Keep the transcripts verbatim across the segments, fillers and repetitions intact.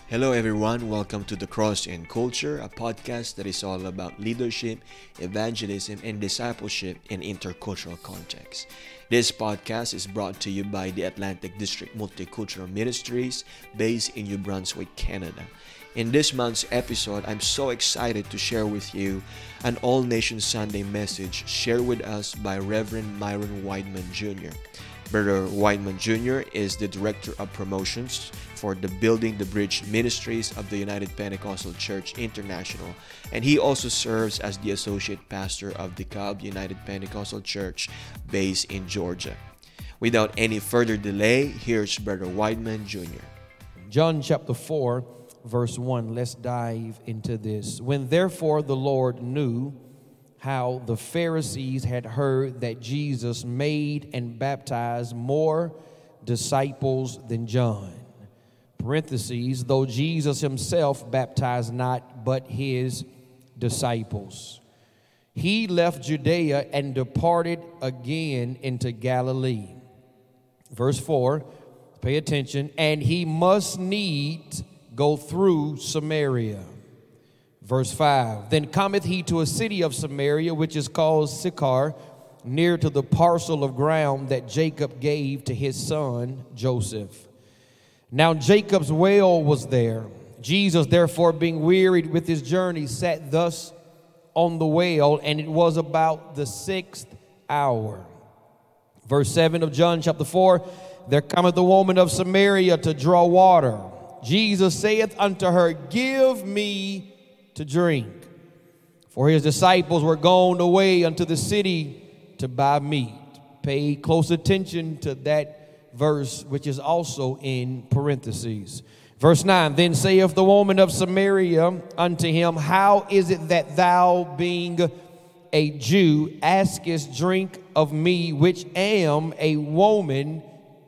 Hello, everyone. Welcome to The Cross and Culture, a podcast that is all about leadership, evangelism, and discipleship in intercultural context. This podcast is brought to you by the Atlantic District Multicultural Ministries based in New Brunswick, Canada. In this month's episode, I'm so excited to share with you an All Nations Sunday message shared with us by Reverend Myron Weidman Junior Brother Weidman Junior is the Director of Promotions for the Building the Bridge Ministries of the United Pentecostal Church International, and he also serves as the Associate Pastor of the Cobb United Pentecostal Church based in Georgia. Without any further delay, here's Brother Weidman Junior John chapter four, verse one. Let's dive into this. When therefore the Lord knew how the Pharisees had heard that Jesus made and baptized more disciples than John, parentheses, though Jesus himself baptized not, but his disciples, he left Judea and departed again into Galilee. Verse four, pay attention, and he must needs go through Samaria. Verse five, then cometh he to a city of Samaria, which is called Sychar, near to the parcel of ground that Jacob gave to his son Joseph. Now Jacob's well was there. Jesus, therefore, being wearied with his journey, sat thus on the well, and it was about the sixth hour. Verse seven of John chapter four, there cometh a woman of Samaria to draw water. Jesus saith unto her, give me to drink. For his disciples were gone away unto the city to buy meat. Pay close attention to that verse, which is also in parentheses. Verse nine, then saith the woman of Samaria unto him, how is it that thou, being a Jew, askest drink of me, which am a woman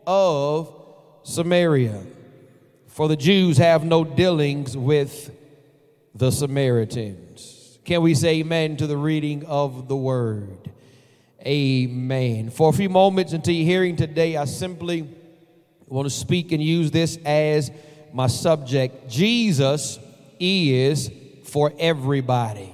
of Samaria? For the Jews have no dealings with the Samaritans. Can we say amen to the reading of the word? Amen. For a few moments into your hearing today, I simply want to speak and use this as my subject. Jesus is for everybody.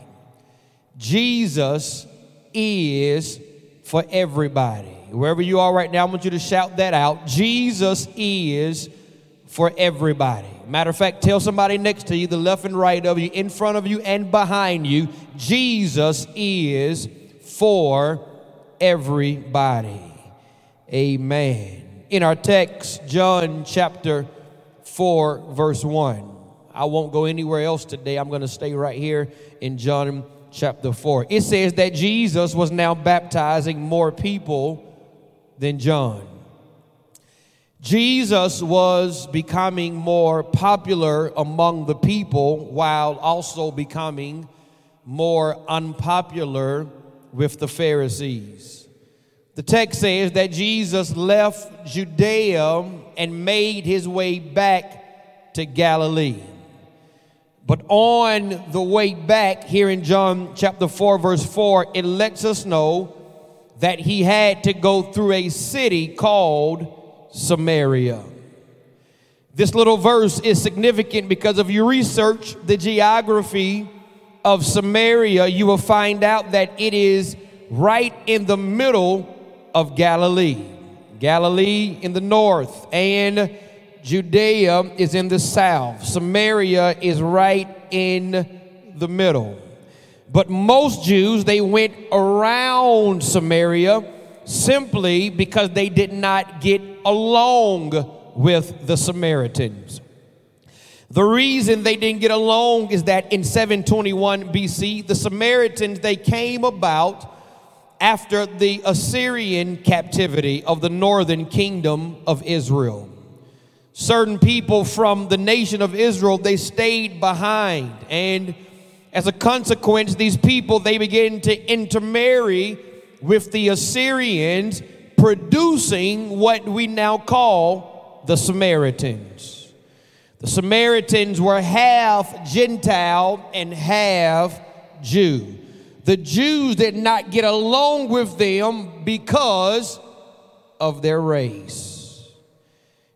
Jesus is for everybody. Wherever you are right now, I want you to shout that out. Jesus is for everybody. Matter of fact, tell somebody next to you, the left and right of you, in front of you and behind you, Jesus is for everybody. Amen. In our text, John chapter four, verse one. I won't go anywhere else today. I'm going to stay right here in John chapter four. It says that Jesus was now baptizing more people than John. Jesus was becoming more popular among the people while also becoming more unpopular with the Pharisees. The text says that Jesus left Judea and made his way back to Galilee. But on the way back here in John chapter four, verse four, it lets us know that he had to go through a city called Samaria. This little verse is significant because if you research the geography of Samaria, you will find out that it is right in the middle of Galilee. Galilee in the north and Judea is in the south. Samaria is right in the middle. But most Jews, they went around Samaria simply because they did not get along with the Samaritans. The reason they didn't get along is that in seven twenty-one B C, the Samaritans, they came about after the Assyrian captivity of the northern kingdom of Israel. Certain people from the nation of Israel, they stayed behind, and as a consequence, these people, they began to intermarry with the Assyrians, producing what we now call the Samaritans. The Samaritans were half Gentile and half Jew. The Jews did not get along with them because of their race.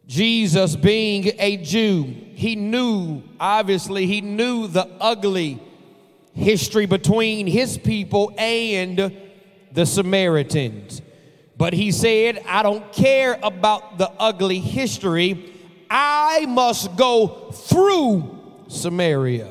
Jesus, being a Jew, he knew, obviously, he knew the ugly history between his people and the Samaritans. But he said, I don't care about the ugly history. I must go through Samaria.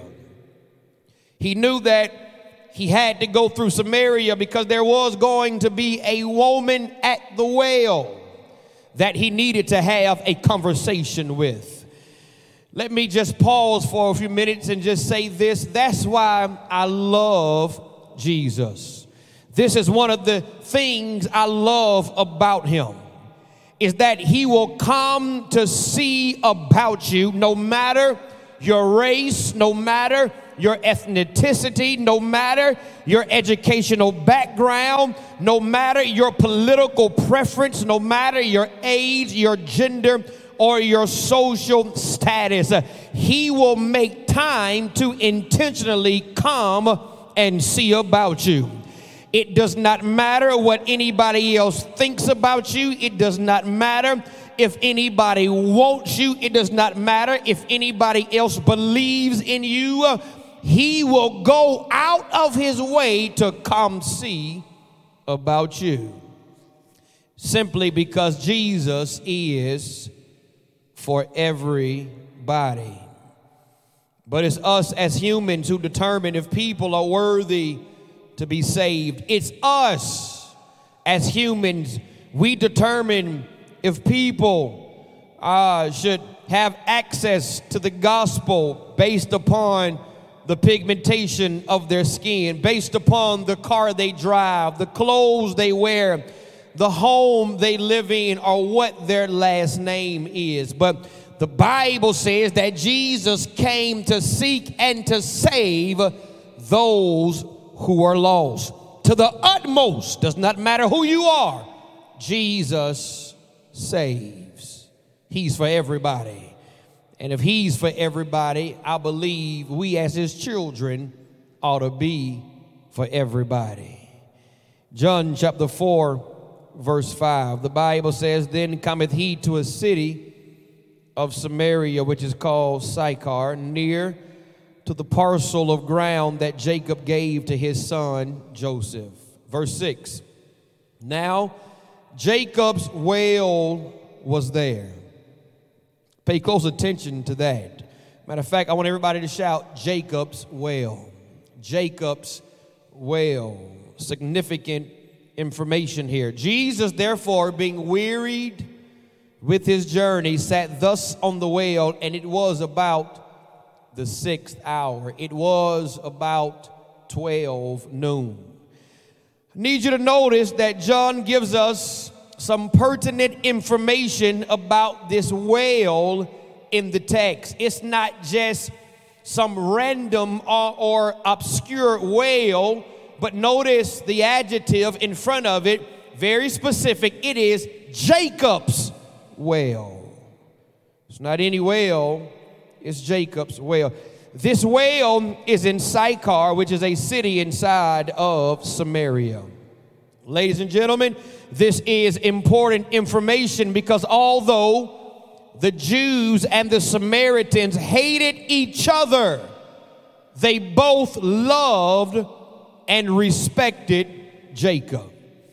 He knew that he had to go through Samaria because there was going to be a woman at the well that he needed to have a conversation with. Let me just pause for a few minutes and just say this. That's why I love Jesus. This is one of the things I love about him, is that he will come to see about you no matter your race, no matter your ethnicity, no matter your educational background, no matter your political preference, no matter your age, your gender, or your social status. He will make time to intentionally come and see about you. It does not matter what anybody else thinks about you. It does not matter if anybody wants you. It does not matter if anybody else believes in you. He will go out of his way to come see about you, simply because Jesus is for everybody. But it's us as humans who determine if people are worthy to be saved. It's us as humans. We determine if people uh, should have access to the gospel based upon the pigmentation of their skin, based upon the car they drive, the clothes they wear, the home they live in, or what their last name is. But the Bible says that Jesus came to seek and to save those who are lost. To the utmost, does not matter who you are, Jesus saves. He's for everybody. And if he's for everybody, I believe we as his children ought to be for everybody. John chapter four, verse five, the Bible says, Then cometh he to a city of Samaria, which is called Sychar, near to the parcel of ground that Jacob gave to his son Joseph. Verse six, Now Jacob's well was there. Pay close attention to that. Matter of fact, I want everybody to shout, Jacob's well. Jacob's well. Significant information here. Jesus, therefore, being wearied with his journey, sat thus on the well, and it was about the sixth hour. It was about twelve noon. I need you to notice that John gives us some pertinent information about this well in the text. It's not just some random or, or obscure well, but notice the adjective in front of it, very specific. It is Jacob's well. It's not any well, it's Jacob's well. This well is in Sychar, which is a city inside of Samaria. Ladies and gentlemen, this is important information because although the Jews and the Samaritans hated each other, they both loved and respected Jacob.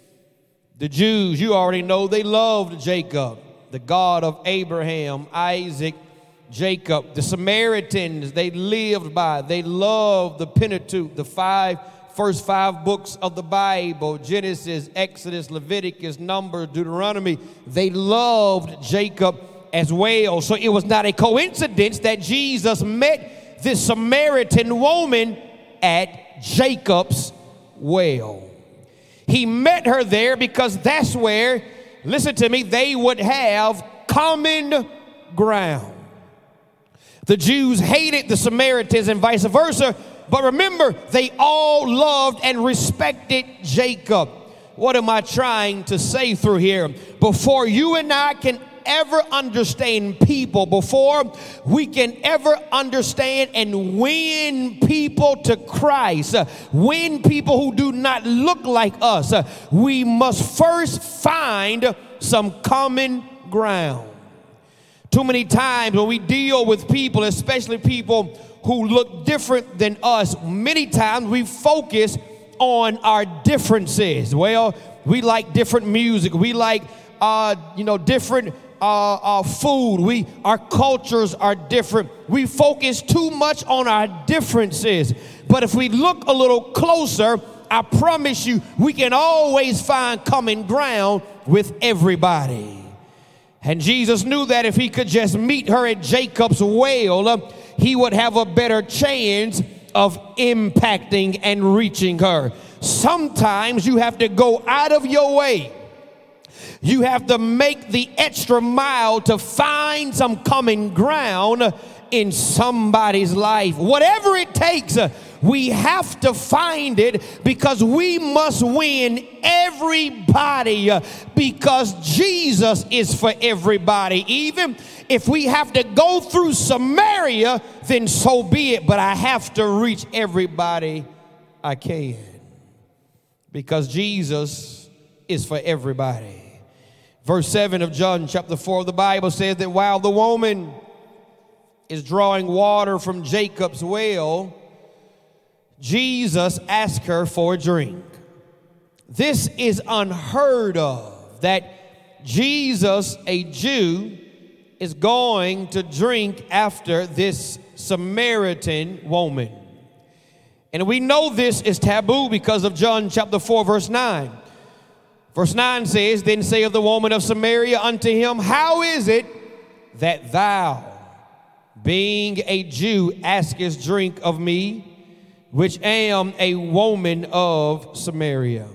The Jews, you already know, they loved Jacob, the God of Abraham, Isaac, Jacob. The Samaritans, they lived by, they loved the Pentateuch, the five first five books of the Bible, Genesis, Exodus, Leviticus, Numbers, Deuteronomy. They loved Jacob as well. So it was not a coincidence that Jesus met this Samaritan woman at Jacob's well. He met her there because that's where, listen to me, they would have common ground. The Jews hated the Samaritans and vice versa. But remember, they all loved and respected Jacob. What am I trying to say through here? Before you and I can ever understand people, before we can ever understand and win people to Christ, uh, win people who do not look like us, uh, we must first find some common ground. Too many times when we deal with people, especially people who look different than us, many times we focus on our differences. Well, we like different music. We like, uh, you know, different uh, uh, food. We, our cultures are different. We focus too much on our differences. But if we look a little closer, I promise you, we can always find common ground with everybody. And Jesus knew that if he could just meet her at Jacob's well, uh, he would have a better chance of impacting and reaching her. Sometimes you have to go out of your way. You have to make the extra mile to find some common ground in somebody's life. Whatever it takes, we have to find it, because we must win everybody, because Jesus is for everybody. Even if we have to go through Samaria, then so be it, but I have to reach everybody I can, because Jesus is for everybody. Verse seven of John chapter four of the Bible says that while the woman is drawing water from Jacob's well, Jesus asked her for a drink. This is unheard of, that Jesus, a Jew, is going to drink after this Samaritan woman. And we know this is taboo because of John chapter four, verse nine. Verse nine says, then saith the woman of Samaria unto him, how is it that thou, being a Jew, askest drink of me, which am a woman of Samaria?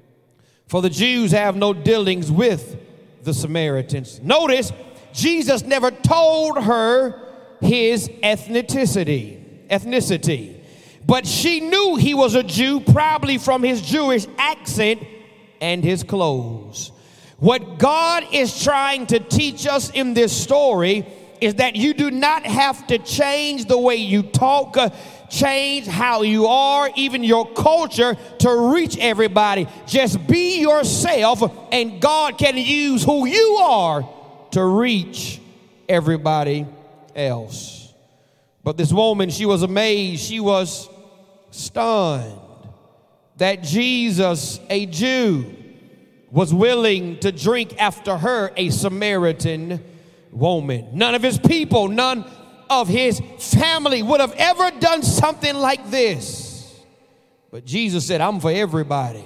For the Jews have no dealings with the Samaritans. Notice, Jesus never told her his ethnicity, ethnicity, but she knew he was a Jew, probably from his Jewish accent and his clothes. What God is trying to teach us in this story is that you do not have to change the way you talk, uh, change how you are, even your culture, to reach everybody. Just be yourself, and God can use who you are to reach everybody else. But this woman, she was amazed, she was stunned that Jesus, a Jew, was willing to drink after her, a Samaritan woman. None of his people, none of his family would have ever done something like this. But Jesus said, I'm for everybody.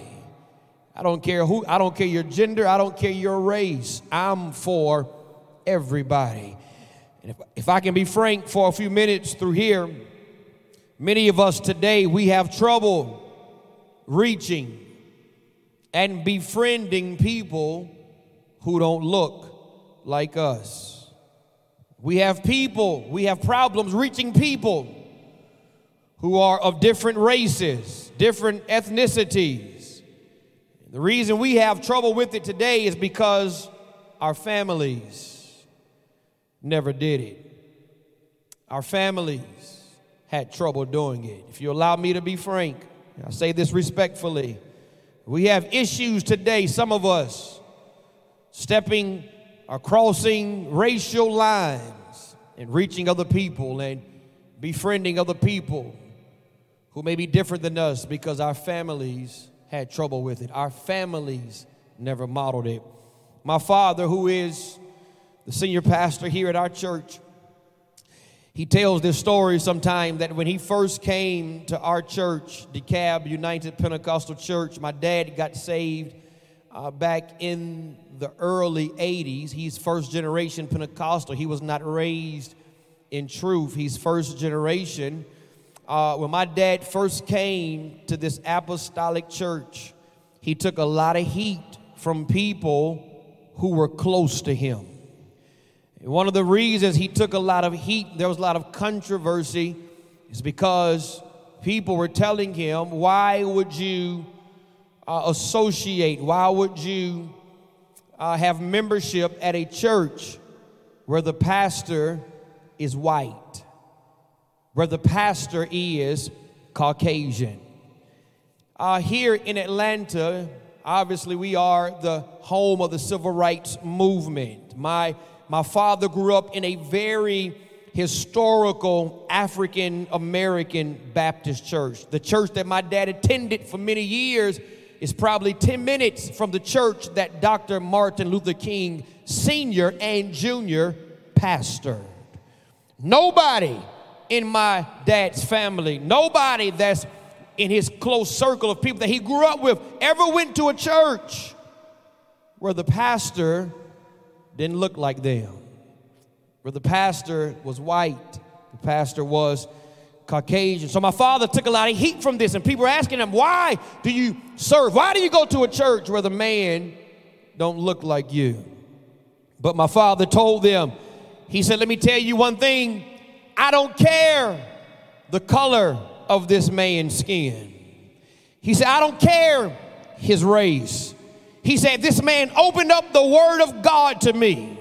I don't care who, I don't care your gender, I don't care your race. I'm for everybody. And if, if I can be frank for a few minutes through here, many of us today, we have trouble reaching and befriending people who don't look like us. We have people, we have problems reaching people who are of different races, different ethnicities. The reason we have trouble with it today is because our families never did it. Our families had trouble doing it. If you allow me to be frank, I say this respectfully. We have issues today, some of us, stepping or crossing racial lines and reaching other people and befriending other people who may be different than us because our families had trouble with it. Our families never modeled it. My father, who is the senior pastor here at our church, he tells this story sometime that when he first came to our church, DeKalb United Pentecostal Church, my dad got saved uh, back in the early eighties. He's first generation Pentecostal. He was not raised in truth. He's first generation. Uh, when my dad first came to this apostolic church, he took a lot of heat from people who were close to him. One of the reasons he took a lot of heat, there was a lot of controversy, is because people were telling him, why would you uh, associate, why would you uh, have membership at a church where the pastor is white, where the pastor is Caucasian? Uh, here in Atlanta, obviously we are the home of the civil rights movement. My my father grew up in a very historical African American Baptist church. The church that my dad attended for many years is probably ten minutes from the church that Doctor Martin Luther King Senior and Junior pastored. Nobody in my dad's family, nobody that's in his close circle of people that he grew up with ever went to a church where the pastor didn't look like them, where the pastor was white, the pastor was Caucasian. So my father took a lot of heat from this, and people were asking him, why do you serve? Why do you go to a church where the man don't look like you? But my father told them, he said, let me tell you one thing. I don't care the color of this man's skin. He said, I don't care his race. He said, this man opened up the word of God to me,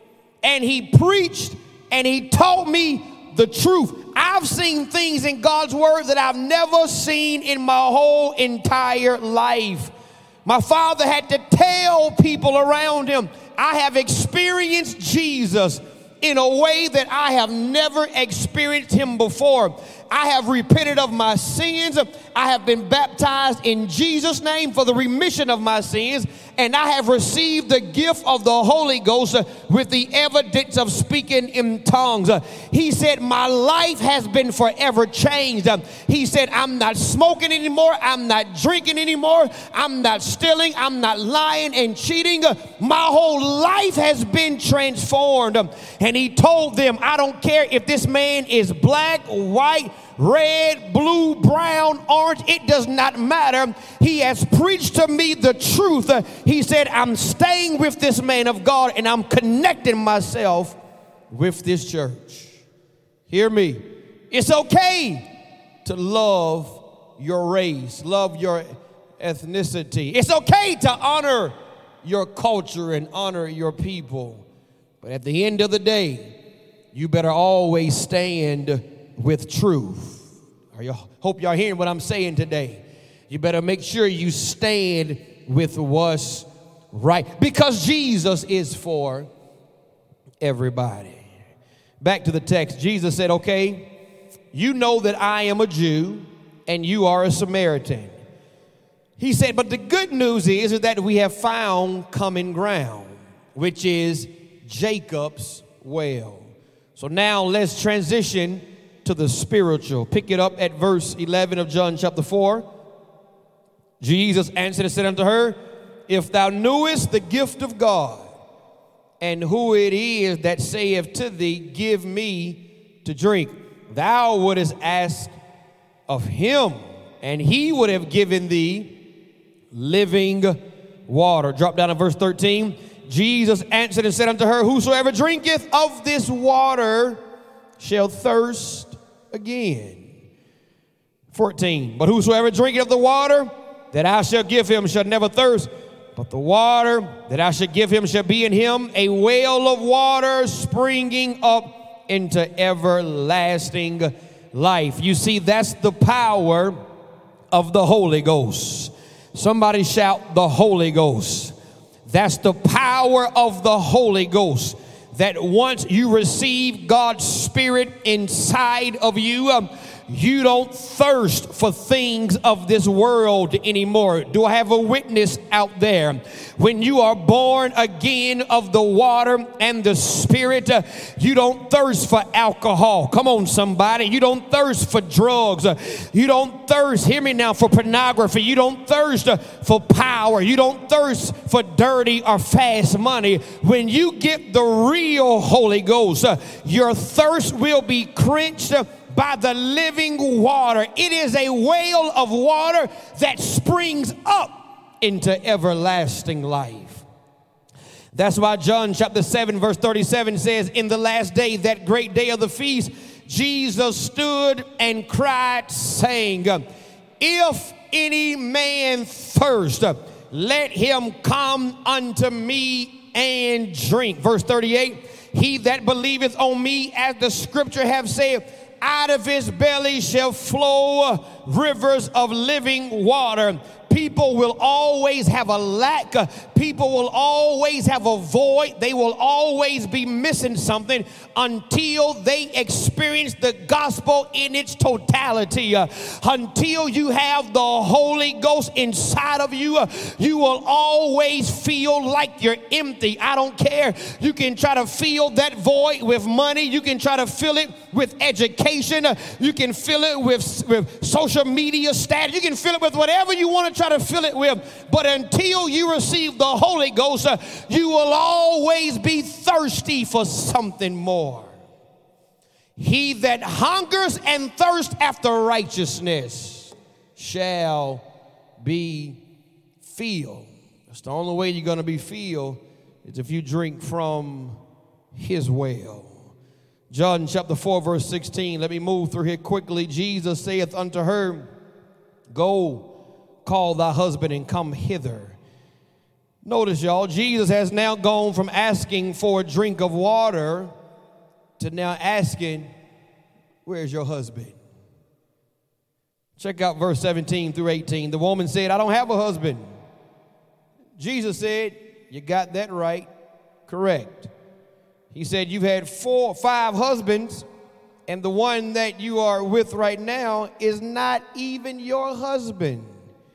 and he preached and he taught me the truth. I've seen things in God's word that I've never seen in my whole entire life. My father had to tell people around him, I have experienced Jesus in a way that I have never experienced him before. I have repented of my sins. I have been baptized in Jesus' name for the remission of my sins. And I have received the gift of the Holy Ghost with the evidence of speaking in tongues. He said, my life has been forever changed. He said, I'm not smoking anymore. I'm not drinking anymore. I'm not stealing. I'm not lying and cheating. My whole life has been transformed. And he told them, I don't care if this man is black, white, red, blue, brown, orange, it does not matter. He has preached to me the truth. He said, I'm staying with this man of God and I'm connecting myself with this church. Hear me. It's okay to love your race, love your ethnicity. It's okay to honor your culture and honor your people. But at the end of the day, you better always stand with truth. Are you, hope y'all hearing what I'm saying today. You better make sure you stand with what's right, because Jesus is for everybody. Back to the text. Jesus said, okay, you know that I am a Jew and you are a Samaritan. He said, but the good news is, is that we have found common ground, which is Jacob's well. So now let's transition to the spiritual. Pick it up at verse eleven of John chapter four. Jesus answered and said unto her, if thou knewest the gift of God, and who it is that saith to thee, give me to drink, thou wouldest ask of him, and he would have given thee living water. Drop down to verse thirteen. Jesus answered and said unto her, whosoever drinketh of this water shall thirst again. fourteen. But whosoever drinketh of the water that I shall give him shall never thirst, but the water that I shall give him shall be in him a well of water springing up into everlasting life. You see, that's the power of the Holy Ghost. Somebody shout the Holy Ghost. That's the power of the Holy Ghost. That once you receive God's Spirit inside of you, um, you don't thirst for things of this world anymore. Do I have a witness out there? When you are born again of the water and the Spirit, uh, you don't thirst for alcohol. Come on, somebody. You don't thirst for drugs. Uh, you don't thirst, hear me now, for pornography. You don't thirst uh, for power. You don't thirst for dirty or fast money. When you get the real Holy Ghost, uh, your thirst will be quenched uh, by the living water. It is a well of water that springs up into everlasting life. That's why John chapter seven verse thirty-seven says, in the last day, that great day of the feast, Jesus stood and cried, saying, if any man thirst, let him come unto me and drink. Verse thirty-eight, he that believeth on me, as the scripture have said, out of his belly shall flow rivers of living water. People will always have a lack. people will always have a void. They will always be missing something until they experience the gospel in its totality. Uh, until you have the Holy Ghost inside of you, uh, you will always feel like you're empty. I don't care. You can try to fill that void with money. You can try to fill it with education. Uh, you can fill it with, with social media status. You can fill it with whatever you want to try to fill it with. But until you receive the Holy Ghost, uh, you will always be thirsty for something more. He that hungers and thirsts after righteousness shall be filled. That's the only way you're going to be filled is if you drink from his well. John chapter four, verse sixteen. Let me move through here quickly. Jesus saith unto her, Go, call thy husband and come hither. Notice, y'all, Jesus has now gone from asking for a drink of water to now asking, where's your husband? Check out verse seventeen through eighteen. The woman said, I don't have a husband. Jesus said, you got that right. Correct. He said, you've had four, five husbands, and the one that you are with right now is not even your husband.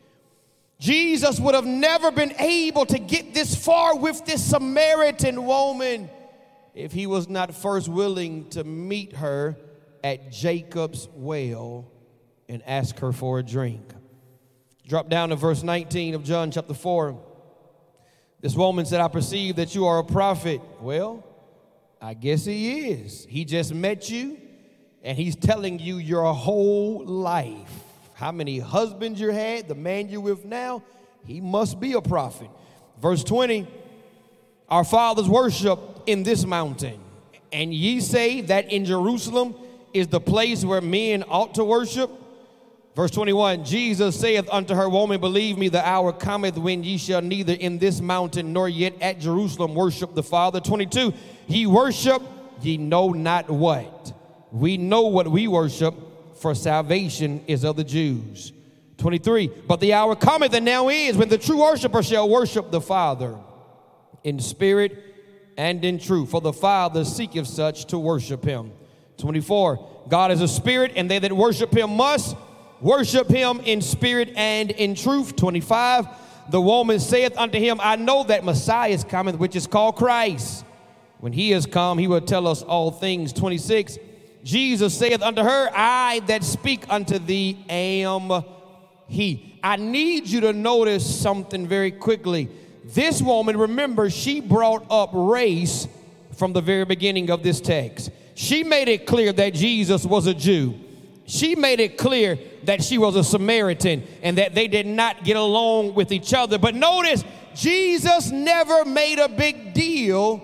Jesus would have never been able to get this far with this Samaritan woman if he was not first willing to meet her at Jacob's well and ask her for a drink. Drop down to verse nineteen of John chapter four. This woman said, I perceive that you are a prophet. Well, I guess he is. He just met you, and he's telling you your whole life. How many husbands you had, the man you're with now, he must be a prophet. Verse twenty, our fathers worship in this mountain, and ye say that in Jerusalem is the place where men ought to worship. Verse twenty-one, Jesus saith unto her, Woman, believe me, the hour cometh when ye shall neither in this mountain nor yet at Jerusalem worship the Father. twenty-two, ye worship, ye know not what. We know what we worship, for salvation is of the Jews. twenty-three, but the hour cometh and now is when the true worshiper shall worship the Father in spirit and in truth, for the Father seeketh such to worship him. twenty-four, God is a spirit, and they that worship him must worship him in spirit and in truth. twenty-five, the woman saith unto him, I know that Messiah is coming, which is called Christ. When he is come, he will tell us all things. twenty-six, Jesus saith unto her, I that speak unto thee am he. I need you to notice something very quickly. This woman, remember, she brought up race from the very beginning of this text. She made it clear that Jesus was a Jew. She made it clear that she was a Samaritan and that they did not get along with each other. But notice, Jesus never made a big deal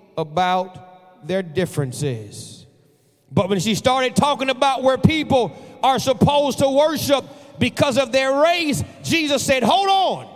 about their differences. But when she started talking about where people are supposed to worship because of their race, Jesus said, hold on.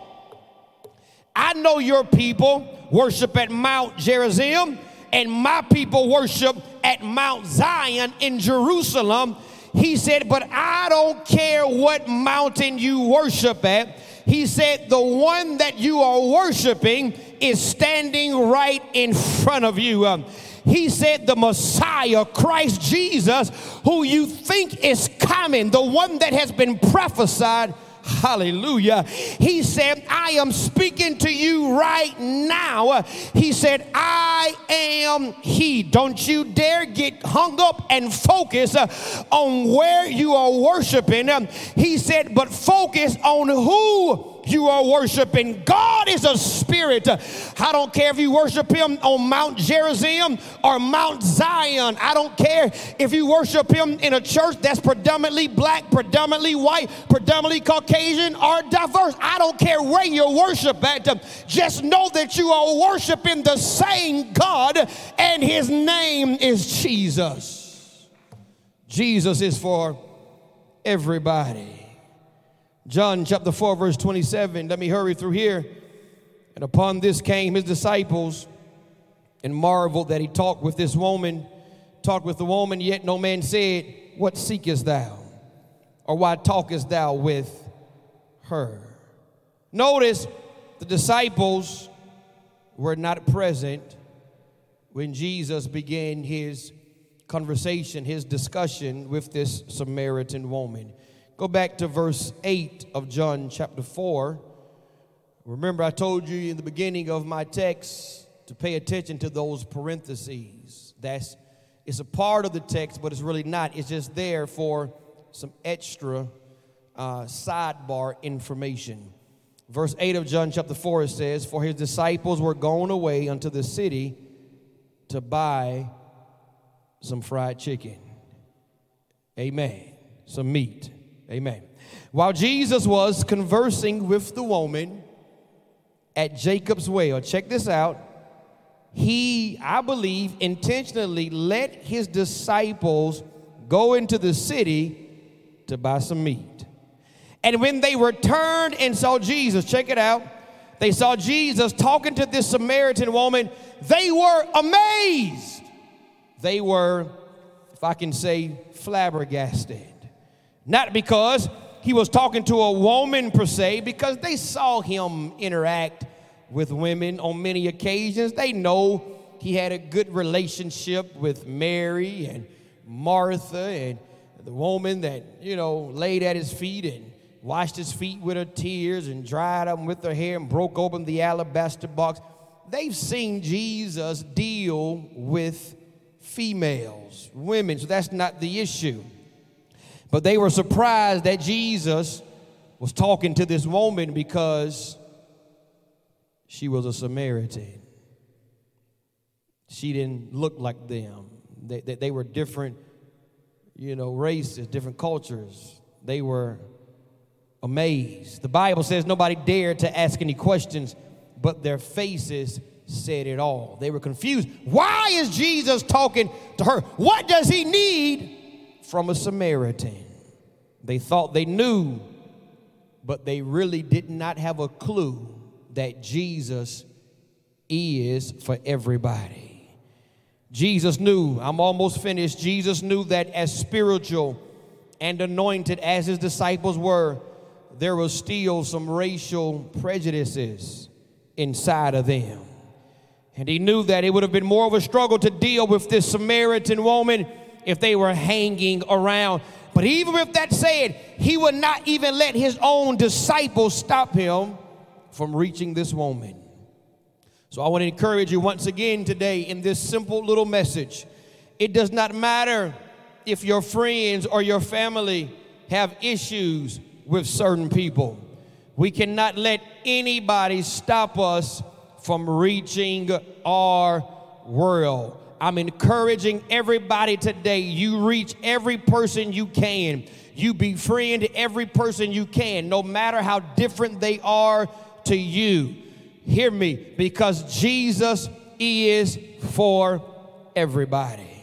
I know your people worship at Mount Gerizim, and my people worship at Mount Zion in Jerusalem. He said, but I don't care what mountain you worship at. He said, the one that you are worshiping is standing right in front of you. Um, he said, the Messiah, Christ Jesus, who you think is coming, the one that has been prophesied, hallelujah. He said, I am speaking to you right now. He said, I am he. Don't you dare get hung up and focus uh, on where you are worshiping. Um, he said, but focus on who you are worshiping. God is a spirit. I don't care if you worship him on Mount Gerizim or Mount Zion. I don't care if you worship him in a church that's predominantly black, predominantly white, predominantly Caucasian, or diverse. I don't care where you worship at. Just know that you are worshiping the same God, and his name is Jesus. Jesus is for everybody. John chapter four, verse twenty-seven. Let me hurry through here. And upon this came his disciples and marveled that he talked with this woman, talked with the woman, yet no man said, what seekest thou? Or why talkest thou with her? Notice the disciples were not present when Jesus began his conversation, his discussion with this Samaritan woman. Go back to verse eight of John chapter four. Remember, I told you in the beginning of my text to pay attention to those parentheses. That's, it's a part of the text, but it's really not. It's just there for some extra uh, sidebar information. Verse eight of John chapter four, it says, "For his disciples were gone away unto the city to buy some fried chicken." Amen. Some meat. Amen. While Jesus was conversing with the woman at Jacob's well, check this out, he, I believe, intentionally let his disciples go into the city to buy some meat. And when they returned and saw Jesus, check it out, they saw Jesus talking to this Samaritan woman, they were amazed. They were, if I can say, flabbergasted. Not because he was talking to a woman per se, because they saw him interact with women on many occasions. They know he had a good relationship with Mary and Martha and the woman that, you know, laid at his feet and washed his feet with her tears and dried them with her hair and broke open the alabaster box. They've seen Jesus deal with females, women, so that's not the issue. But they were surprised that Jesus was talking to this woman because she was a Samaritan. She didn't look like them. They, they, they were different, you know, races, different cultures. They were amazed. The Bible says nobody dared to ask any questions, but their faces said it all. They were confused. Why is Jesus talking to her? What does he need from a Samaritan? They thought they knew, but they really did not have a clue that Jesus is for everybody. Jesus knew, I'm almost finished, Jesus knew that as spiritual and anointed as his disciples were, there was still some racial prejudices inside of them. And he knew that it would have been more of a struggle to deal with this Samaritan woman if they were hanging around. But even with that said, he would not even let his own disciples stop him from reaching this woman. So I want to encourage you once again today in this simple little message. It does not matter if your friends or your family have issues with certain people. We cannot let anybody stop us from reaching our world. I'm encouraging everybody today, you reach every person you can. You befriend every person you can, no matter how different they are to you. Hear me, because Jesus is for everybody.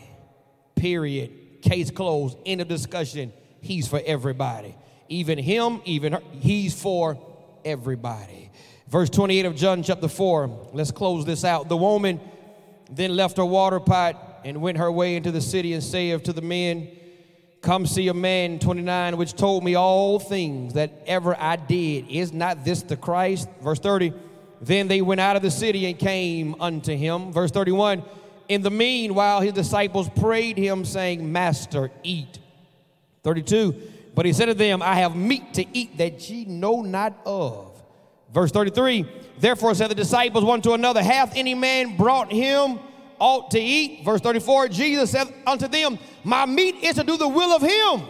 Period. Case closed. End of discussion. He's for everybody. Even him, even her, he's for everybody. Verse twenty-eight of John chapter four. Let's close this out. The woman then left her water pot and went her way into the city and saith to the men, "Come see a man," twenty-nine, "which told me all things that ever I did. Is not this the Christ?" Verse thirty. Then they went out of the city and came unto him. Verse thirty-one. In the meanwhile his disciples prayed him, saying, "Master, eat." thirty-two. But he said to them, "I have meat to eat that ye know not of." Verse thirty-three. Therefore said the disciples one to another, "Hath any man brought him aught to eat?" Verse thirty-four. Jesus said unto them, "My meat is to do the will of him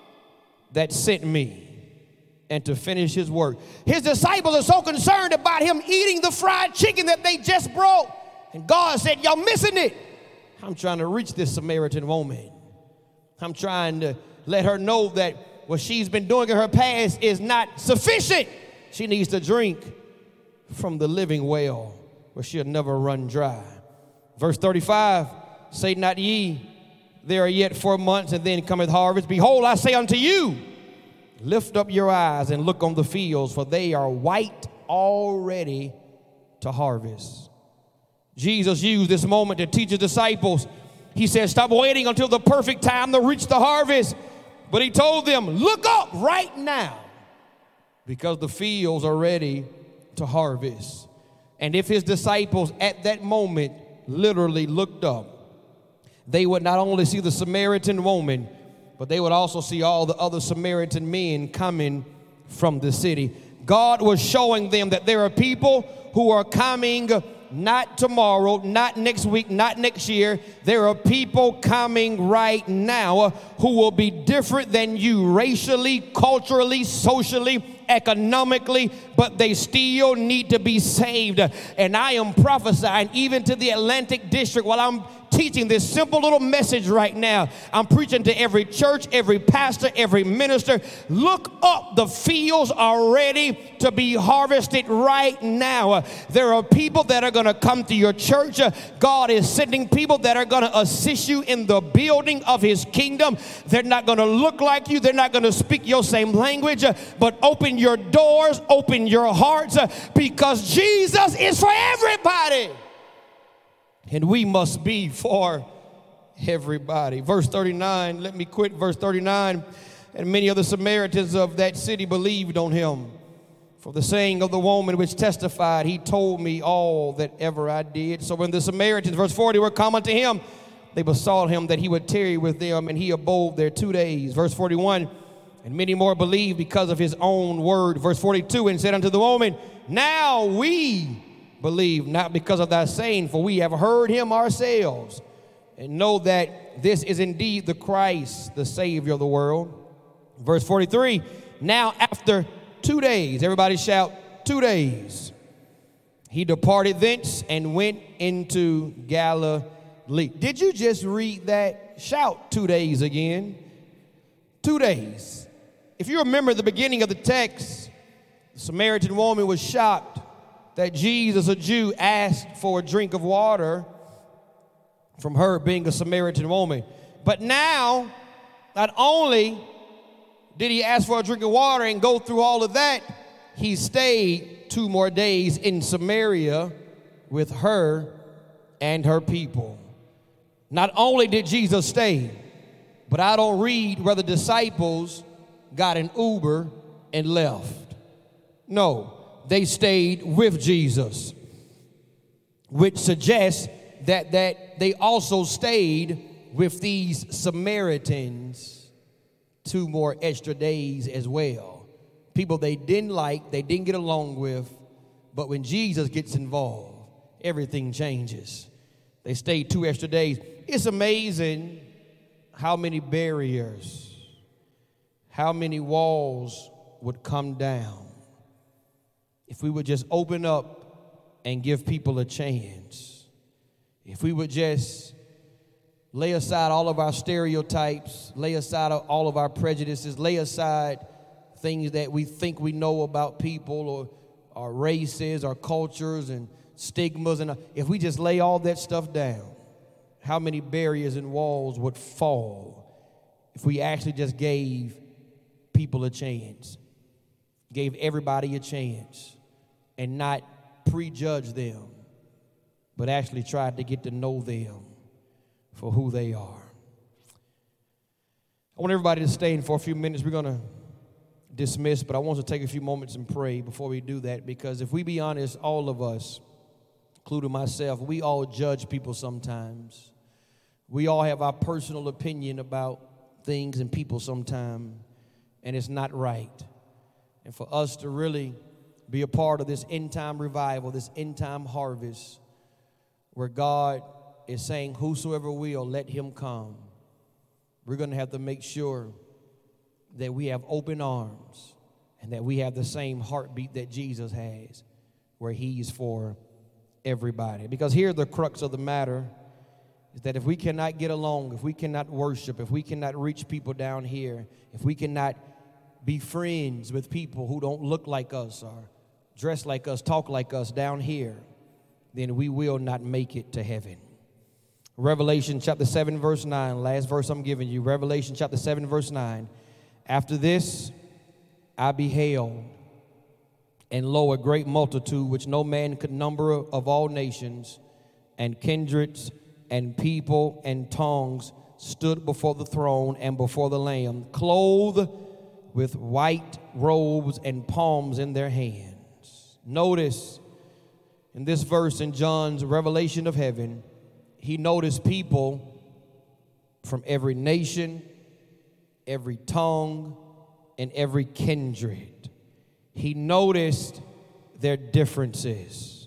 that sent me, and to finish his work." His disciples are so concerned about him eating the fried chicken that they just brought. And God said, "Y'all missing it. I'm trying to reach this Samaritan woman. I'm trying to let her know that what she's been doing in her past is not sufficient. She needs to drink from the living well where she'll never run dry." Verse thirty-five, "Say not ye, there are yet four months, and then cometh harvest. Behold, I say unto you, lift up your eyes and look on the fields, for they are white already to harvest." Jesus used this moment to teach his disciples. He said, stop waiting until the perfect time to reach the harvest. But he told them, look up right now, because the fields are ready to harvest. And if his disciples at that moment literally looked up, they would not only see the Samaritan woman, but they would also see all the other Samaritan men coming from the city. God was showing them that there are people who are coming not tomorrow, not next week, not next year. There are people coming right now who will be different than you racially, culturally, socially, economically, but they still need to be saved. And I am prophesying even to the Atlantic District while I'm teaching this simple little message right now. I'm preaching to every church, every pastor, every minister. Look up. The fields are ready to be harvested right now. There are people that are going to come to your church. God is sending people that are going to assist you in the building of his kingdom. They're not going to look like you. They're not going to speak your same language, but open your doors, open your hearts, because Jesus is for everybody. And we must be for everybody. Verse thirty-nine, let me quit verse thirty-nine. And many of the Samaritans of that city believed on him. For the saying of the woman which testified, he told me all that ever I did. So when the Samaritans, verse forty, were come unto him, they besought him that he would tarry with them, and he abode there two days. Verse forty-one, and many more believed because of his own word. Verse forty-two, and said unto the woman, now we believe, not because of thy saying, for we have heard him ourselves, and know that this is indeed the Christ, the Savior of the world. Verse forty-three, now after two days, everybody shout, two days, he departed thence and went into Galilee. Did you just read that? Shout two days again. Two days. If you remember the beginning of the text, the Samaritan woman was shocked that Jesus, a Jew, asked for a drink of water from her being a Samaritan woman. But now, not only did he ask for a drink of water and go through all of that, he stayed two more days in Samaria with her and her people. Not only did Jesus stay, but I don't read where the disciples got an Uber and left. No. They stayed with Jesus, which suggests that, that they also stayed with these Samaritans two more extra days as well. People they didn't like, they didn't get along with, but when Jesus gets involved, everything changes. They stayed two extra days. It's amazing how many barriers, how many walls would come down if we would just open up and give people a chance. If we would just lay aside all of our stereotypes, lay aside all of our prejudices, lay aside things that we think we know about people or our races, our cultures and stigmas. And if we just lay all that stuff down, how many barriers and walls would fall if we actually just gave people a chance, gave everybody a chance, and not prejudge them, but actually tried to get to know them for who they are. I want everybody to stay in for a few minutes. We're going to dismiss, but I want to take a few moments and pray before we do that, because if we be honest, all of us, including myself, we all judge people sometimes. We all have our personal opinion about things and people sometimes, and it's not right. And for us to really be a part of this end-time revival, this end-time harvest, where God is saying, whosoever will, let him come, we're going to have to make sure that we have open arms and that we have the same heartbeat that Jesus has, where he's for everybody. Because here the crux of the matter is that if we cannot get along, if we cannot worship, if we cannot reach people down here, if we cannot be friends with people who don't look like us or dress like us, talk like us down here, then we will not make it to heaven. Revelation chapter seven, verse nine, last verse I'm giving you. Revelation chapter seven, verse nine. After this, I beheld, and lo, a great multitude, which no man could number, of all nations and kindreds and people and tongues, stood before the throne and before the Lamb, clothed with white robes and palms in their hands. Notice In this verse in John's revelation of heaven, he noticed people from every nation, every tongue, and every kindred. He noticed their differences.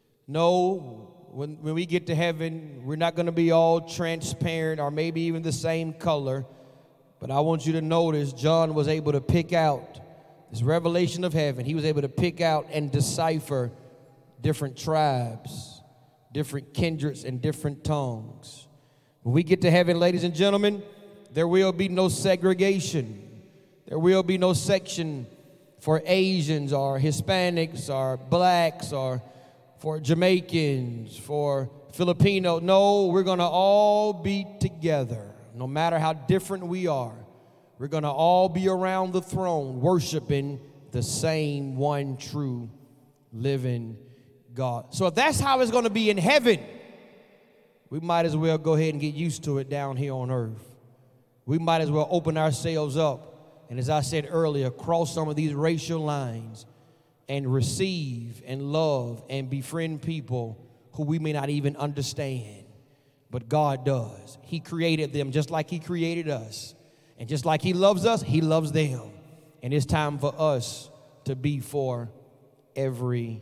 No, when, when we get to heaven, we're not going to be all transparent or maybe even the same color. But I want you to notice John was able to pick out this revelation of heaven. He was able to pick out and decipher different tribes, different kindreds, and different tongues. When we get to heaven, ladies and gentlemen, there will be no segregation. There will be no section for Asians or Hispanics or blacks or for Jamaicans, for Filipino. No, we're going to all be together. No matter how different we are, we're going to all be around the throne worshiping the same one true living God. So if that's how it's going to be in heaven, we might as well go ahead and get used to it down here on earth. We might as well open ourselves up, and as I said earlier, cross some of these racial lines and receive and love and befriend people who we may not even understand. But God does. He created them just like he created us. And just like he loves us, he loves them. And it's time for us to be for everybody.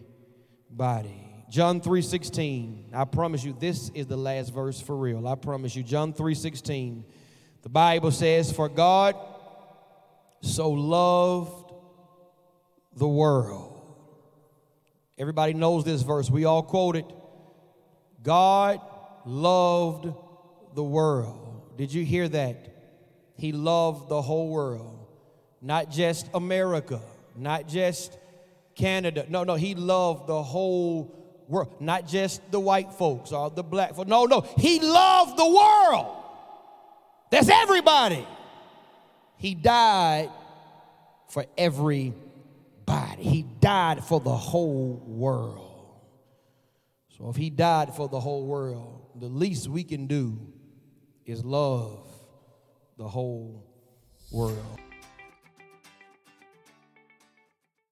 John three sixteen. I promise you, this is the last verse for real. I promise you. John three sixteen. The Bible says, "For God so loved the world." Everybody knows this verse. We all quote it. God loved the world. Did you hear that? He loved the whole world. Not just America. Not just Canada. No, no, he loved the whole world. Not just the white folks or the black folks. No, no, he loved the world. That's everybody. He died for everybody. He died for the whole world. So if he died for the whole world, the least we can do is love the whole world.